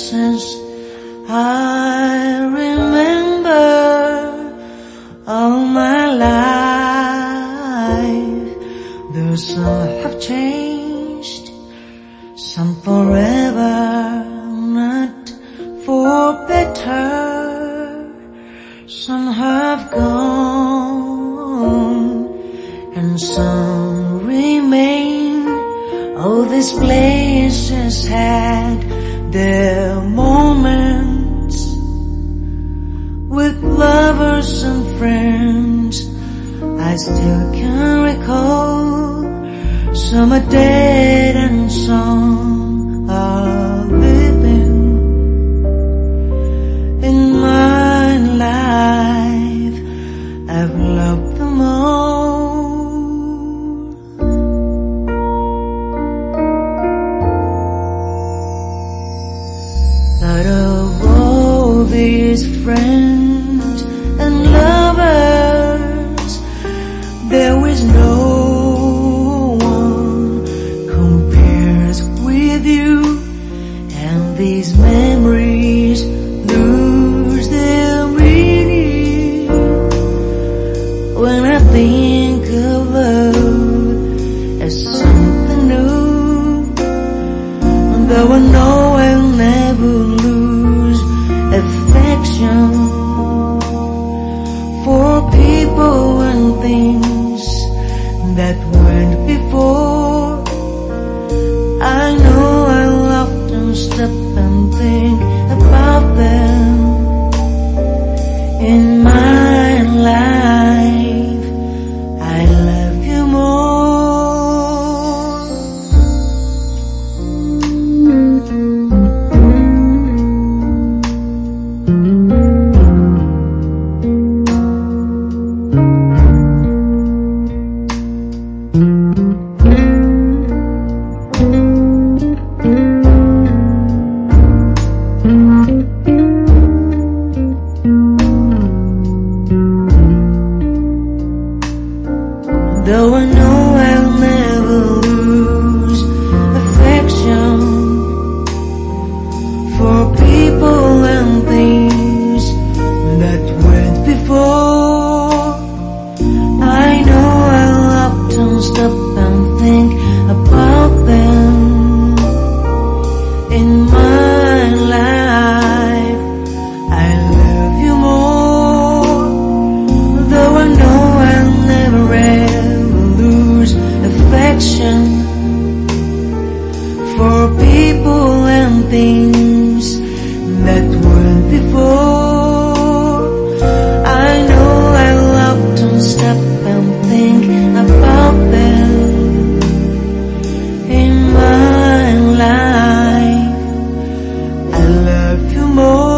since I remember all my life. Though some have changed, some forever, not for better. Some have gone and some remain. All these places had their moments with lovers and friends. I still can recall. Some are dead and some are living. In my life I've loved them all. Out of all these friends and lovers, there is no one compares with you, and these memories lose their meaning when I think of love as something new. Though I know I'll never lose affection for people and things that went before. I know I'll often stop and think about them. In my life I love you more. Though I know I'll never lose affection for people and things that went before, I know I'll often stop and think about them. In my life I love you more. Though I know I'll never affection for people and things that went before. I know I'll often stop and think about them. In my life I love you more.